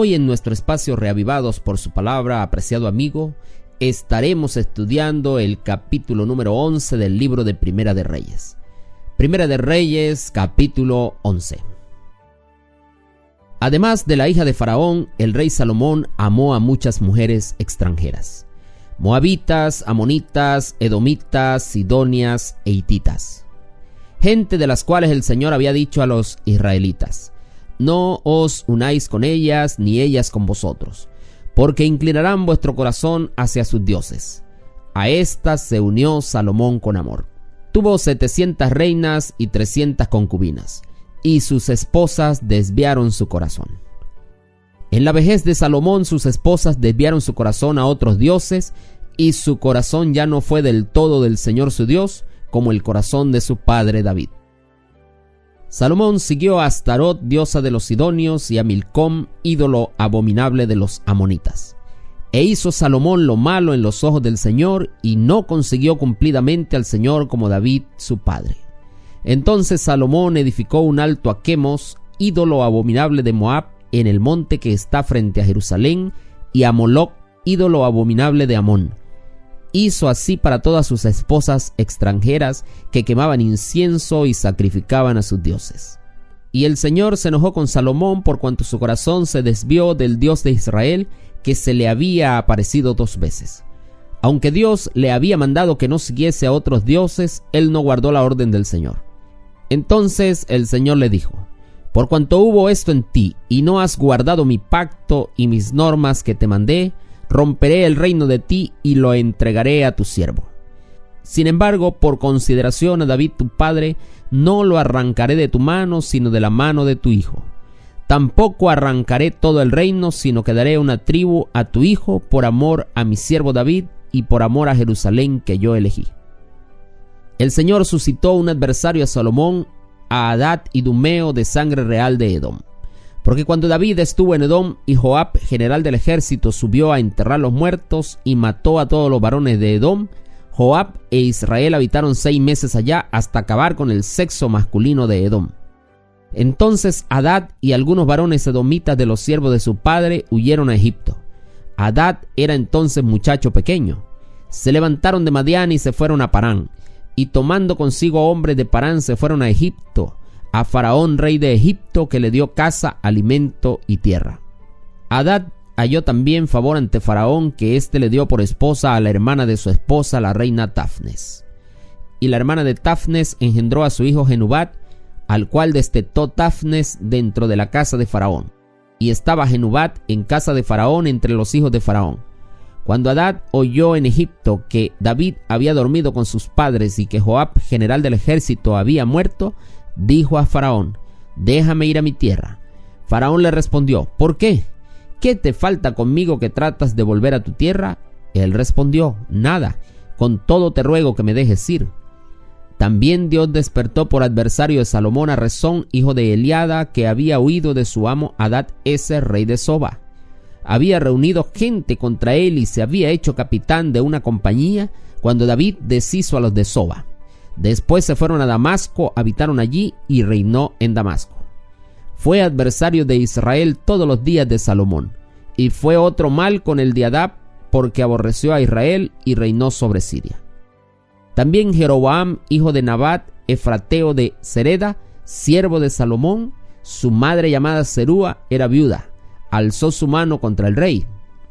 Hoy en nuestro espacio Reavivados por su palabra, apreciado amigo, estaremos estudiando el capítulo número 11 del libro de Primera de Reyes. Primera de Reyes, capítulo 11. Además de la hija de Faraón, el rey Salomón amó a muchas mujeres extranjeras: moabitas, amonitas, edomitas, sidonias e hititas, gente de las cuales el Señor había dicho a los israelitas: no os unáis con ellas, ni ellas con vosotros, porque inclinarán vuestro corazón hacia sus dioses. A estas se unió Salomón con amor. Tuvo 700 reinas y 300 concubinas, y sus esposas desviaron su corazón. En la vejez de Salomón, sus esposas desviaron su corazón a otros dioses, y su corazón ya no fue del todo del Señor su Dios, como el corazón de su padre David. Salomón siguió a Astarot, diosa de los sidonios, y a Milcom, ídolo abominable de los amonitas. E hizo Salomón lo malo en los ojos del Señor, y no consiguió cumplidamente al Señor como David su padre. Entonces Salomón edificó un alto a Quemos, ídolo abominable de Moab, en el monte que está frente a Jerusalén, y a Moloc, ídolo abominable de Amón. Hizo así para todas sus esposas extranjeras que quemaban incienso y sacrificaban a sus dioses. Y el Señor se enojó con Salomón por cuanto su corazón se desvió del Dios de Israel, que se le había aparecido 2 veces. Aunque Dios le había mandado que no siguiese a otros dioses, él no guardó la orden del Señor. Entonces el Señor le dijo: por cuanto hubo esto en ti, y no has guardado mi pacto y mis normas que te mandé, romperé el reino de ti y lo entregaré a tu siervo. Sin embargo, por consideración a David tu padre, no lo arrancaré de tu mano, sino de la mano de tu hijo. Tampoco arrancaré todo el reino, sino que daré una tribu a tu hijo por amor a mi siervo David y por amor a Jerusalén que yo elegí. El Señor suscitó un adversario a Salomón, a Hadad Idumeo, de sangre real de Edom. Porque cuando David estuvo en Edom y Joab, general del ejército, subió a enterrar los muertos y mató a todos los varones de Edom, Joab e Israel habitaron 6 meses allá hasta acabar con el sexo masculino de Edom. Entonces Hadad y algunos varones edomitas de los siervos de su padre huyeron a Egipto. Hadad era entonces muchacho pequeño. Se levantaron de Madián y se fueron a Parán, y tomando consigo hombres de Parán se fueron a Egipto, a Faraón rey de Egipto, que le dio casa, alimento y tierra. Hadad halló también favor ante Faraón, que éste le dio por esposa a la hermana de su esposa, la reina Tafnes. Y la hermana de Tafnes engendró a su hijo Genubat, al cual destetó Tafnes dentro de la casa de Faraón. Y estaba Genubat en casa de Faraón entre los hijos de Faraón. Cuando Hadad oyó en Egipto que David había dormido con sus padres y que Joab, general del ejército, había muerto, dijo a Faraón: déjame ir a mi tierra. Faraón le respondió: ¿por qué? ¿Qué te falta conmigo que tratas de volver a tu tierra? Él respondió: nada, con todo te ruego que me dejes ir. También Dios despertó por adversario de Salomón a Rezón, hijo de Eliada, que había huido de su amo Hadad-Ezer, rey de Soba. Había reunido gente contra él y se había hecho capitán de una compañía cuando David deshizo a los de Soba. Después se fueron a Damasco, habitaron allí y reinó en Damasco. Fue adversario de Israel todos los días de Salomón, y fue otro mal con el de Hadad, porque aborreció a Israel y reinó sobre Siria. También Jeroboam, hijo de Nabat, efrateo de Sereda, siervo de Salomón, su madre llamada Serúa era viuda, alzó su mano contra el rey.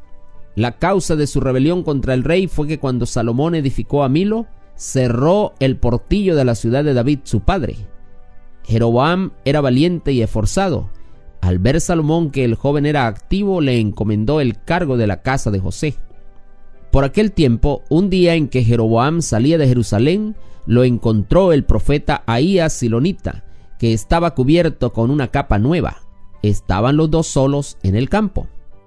La causa de su rebelión contra el rey fue que cuando Salomón edificó a Milo, cerró el portillo de la ciudad de David su padre. Jeroboam era valiente y esforzado. Al ver Salomón que el joven era activo, le encomendó el cargo de la casa de José. Por aquel tiempo, un día en que Jeroboam salía de Jerusalén, lo encontró el profeta Ahías silonita, que estaba cubierto con una capa nueva. Estaban los dos solos en el campo.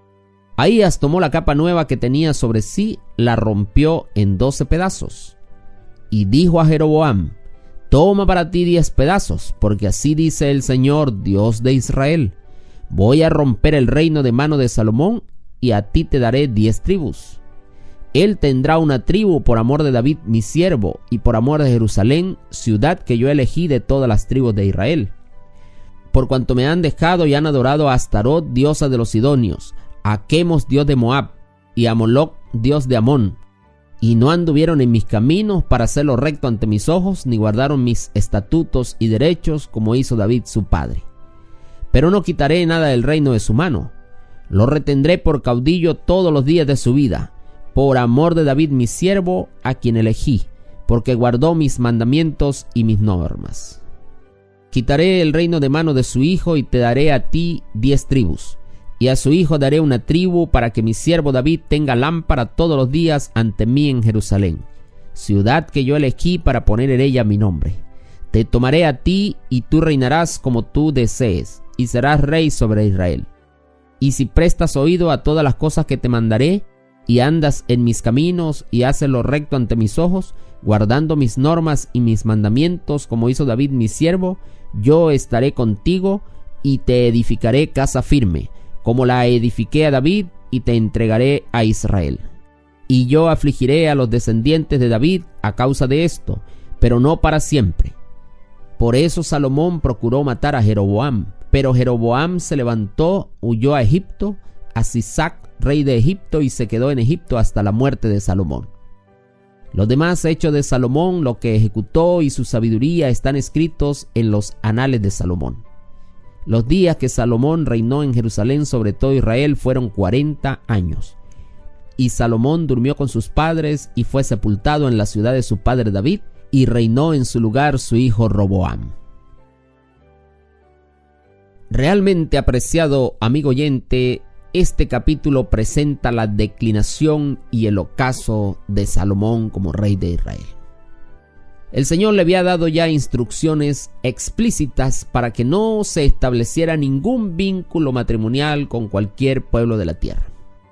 Ahías tomó la capa nueva que tenía sobre sí, la rompió en 12 pedazos. Y dijo a Jeroboam: toma para ti 10 pedazos, porque así dice el Señor, Dios de Israel: voy a romper el reino de mano de Salomón, y a ti te daré 10 tribus. Él tendrá una tribu por amor de David mi siervo, y por amor de Jerusalén, ciudad que yo elegí de todas las tribus de Israel. por cuanto me han dejado y han adorado a Astarot, diosa de los sidonios, a Quemos, dios de Moab, y a Moloc, dios de Amón, y no anduvieron en mis caminos para hacer lo recto ante mis ojos, ni guardaron mis estatutos y derechos, como hizo David su padre. Pero no quitaré nada del reino de su mano, lo retendré por caudillo todos los días de su vida, por amor de David mi siervo, a quien elegí, porque guardó mis mandamientos y mis normas. Quitaré el reino de mano de su hijo, y te daré a ti 10 tribus, y a su hijo daré una tribu, para que mi siervo David tenga lámpara todos los días ante mí en Jerusalén, ciudad que yo elegí para poner en ella mi nombre. Te tomaré a ti, y tú reinarás como tú desees, y serás rey sobre Israel. Y si prestas oído a todas las cosas que te mandaré, y andas en mis caminos, y haces lo recto ante mis ojos, guardando mis normas y mis mandamientos, como hizo David mi siervo, yo estaré contigo, y te edificaré casa firme, como la edifiqué a David, y te entregaré a Israel. Y yo afligiré a los descendientes de David a causa de esto, pero no para siempre. Por eso Salomón procuró matar a Jeroboam, pero Jeroboam se levantó, huyó a Egipto, a Sisac, rey de Egipto, y se quedó en Egipto hasta la muerte de Salomón. Los demás hechos de Salomón, lo que ejecutó y su sabiduría, están escritos en los anales de Salomón. Los días que Salomón reinó en Jerusalén sobre todo Israel fueron 40 años. Y Salomón durmió con sus padres y fue sepultado en la ciudad de su padre David, y reinó en su lugar su hijo Roboam. Realmente, apreciado amigo oyente, este capítulo presenta la declinación y el ocaso de Salomón como rey de Israel. El Señor le había dado ya instrucciones explícitas para que no se estableciera ningún vínculo matrimonial con cualquier pueblo de la tierra.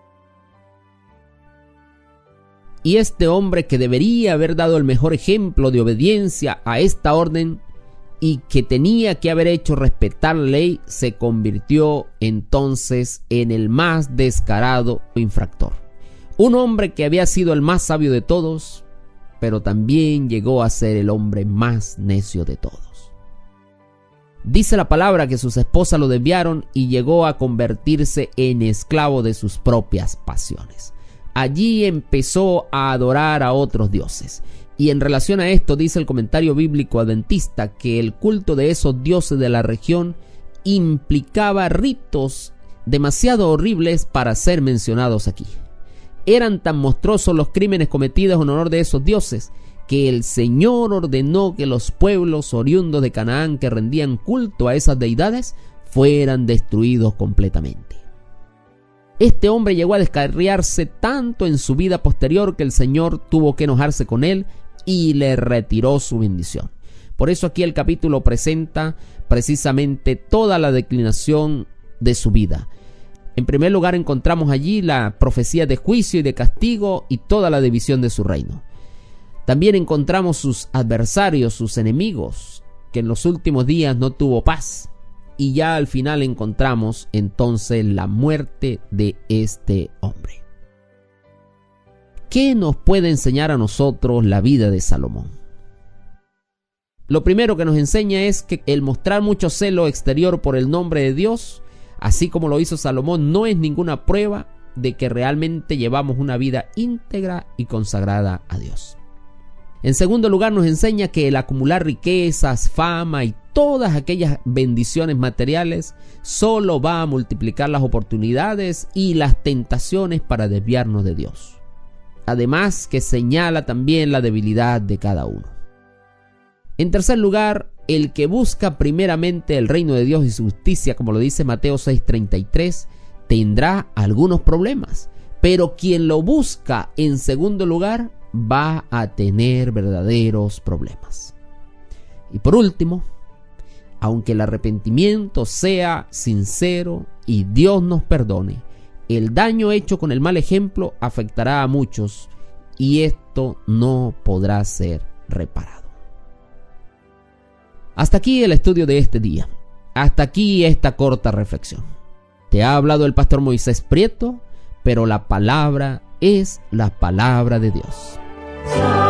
Y este hombre, que debería haber dado el mejor ejemplo de obediencia a esta orden y que tenía que haber hecho respetar la ley, se convirtió entonces en el más descarado infractor. Un hombre que había sido el más sabio de todos, pero también llegó a ser el hombre más necio de todos. Dice la palabra que sus esposas lo desviaron y llegó a convertirse en esclavo de sus propias pasiones. Allí empezó a adorar a otros dioses. Y en relación a esto dice el comentario bíblico adventista que el culto de esos dioses de la región implicaba ritos demasiado horribles para ser mencionados aquí. Eran tan monstruosos los crímenes cometidos en honor de esos dioses que el Señor ordenó que los pueblos oriundos de Canaán que rendían culto a esas deidades fueran destruidos completamente. Este hombre llegó a descarriarse tanto en su vida posterior que el Señor tuvo que enojarse con él y le retiró su bendición. Por eso aquí el capítulo presenta precisamente toda la declinación de su vida. En primer lugar, encontramos allí la profecía de juicio y de castigo y toda la división de su reino. También encontramos sus adversarios, sus enemigos, que en los últimos días no tuvo paz. Y ya al final encontramos entonces la muerte de este hombre. ¿Qué nos puede enseñar a nosotros la vida de Salomón? Lo primero que nos enseña es que el mostrar mucho celo exterior por el nombre de Dios, así como lo hizo Salomón, no es ninguna prueba de que realmente llevamos una vida íntegra y consagrada a Dios. En segundo lugar, nos enseña que el acumular riquezas, fama y todas aquellas bendiciones materiales solo va a multiplicar las oportunidades y las tentaciones para desviarnos de Dios. Además, que señala también la debilidad de cada uno. En tercer lugar, el que busca primeramente el reino de Dios y su justicia, como lo dice Mateo 6:33, tendrá algunos problemas, pero quien lo busca en segundo lugar va a tener verdaderos problemas. Y por último, aunque el arrepentimiento sea sincero y Dios nos perdone, el daño hecho con el mal ejemplo afectará a muchos y esto no podrá ser reparado. Hasta aquí el estudio de este día. Hasta aquí esta corta reflexión. Te ha hablado el pastor Moisés Prieto, pero la palabra es la palabra de Dios.